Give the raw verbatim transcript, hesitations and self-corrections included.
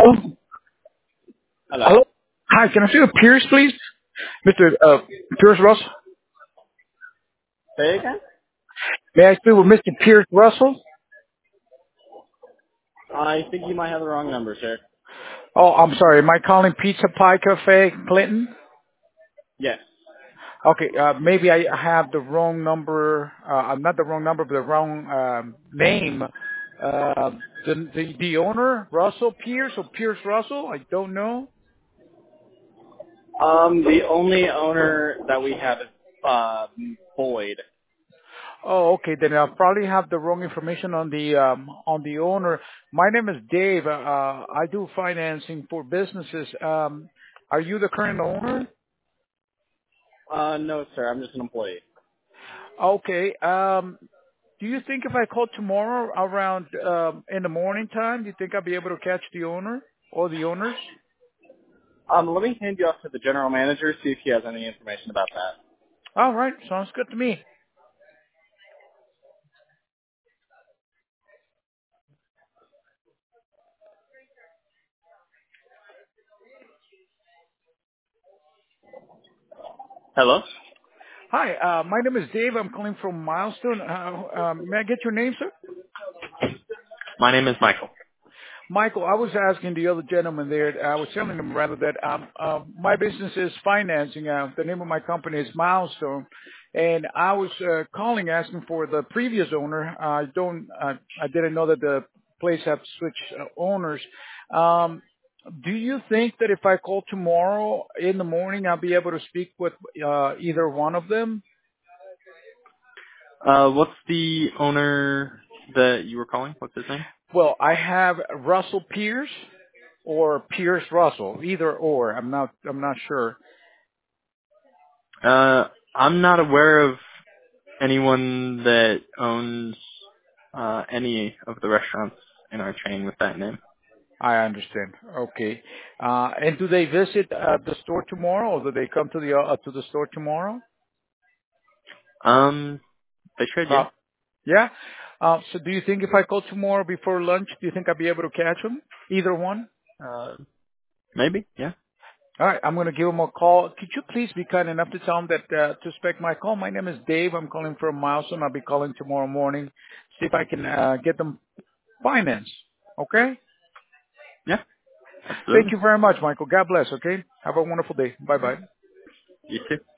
Hello? Hello. Hello? Hi, can I speak with Pierce, please? Mister Uh, Pierce Russell? Say again? May I speak with Mister Pierce Russell? I think you might have the wrong number, sir. Oh, I'm sorry. Am I calling Pizza Pie Cafe, Clinton? Yes. Okay, uh, maybe I have the wrong number. Uh, not the wrong number, but the wrong um, name. Uh, the, the the owner, Russell Pierce or Pierce Russell? I don't know. Um, the only owner that we have is uh, Boyd. Oh, okay. Then I probably have the wrong information on the um, on the owner. My name is Dave. Uh, uh, I do financing for businesses. Um, are you the current owner? Uh, no, sir. I'm just an employee. Okay. Um, do you think if I call tomorrow around um, in the morning time, do you think I'll be able to catch the owner or the owners? Um, let me hand you off to the general manager, see if he has any information about that. All right. Sounds good to me. Hello? Hi. Uh, my name is Dave. I'm calling from Milestone. Uh, um, may I get your name, sir? My name is Michael. Michael, I was asking the other gentleman there, I was telling him rather that um, uh, my business is financing. Uh, the name of my company is Milestone. And I was uh, calling asking for the previous owner. I don't, uh, I didn't know that the place had switched uh, owners. Um, do you think that if I call tomorrow in the morning, I'll be able to speak with uh, either one of them? Uh, what's the owner that you were calling? What's his name? Well, I have Russell Pierce or Pierce Russell, either or. I'm not, I'm not sure. Uh, I'm not aware of anyone that owns uh, any of the restaurants in our chain with that name. I understand. Okay. Uh, and do they visit uh, the store tomorrow, or do they come to the uh, to the store tomorrow? Um, they should, yeah. Uh, yeah. Uh, so, do you think if I call tomorrow before lunch, do you think I'll be able to catch them? Either one. Uh, maybe, yeah. All right. I'm going to give them a call. Could you please be kind enough to tell them that uh, to expect my call? My name is Dave. I'm calling from Milestone. I'll be calling tomorrow morning. See if I can uh, get them finance. Okay. Yeah, Thank absolutely. you very much, Michael. God bless. Okay. Have a wonderful day. Bye bye. You too.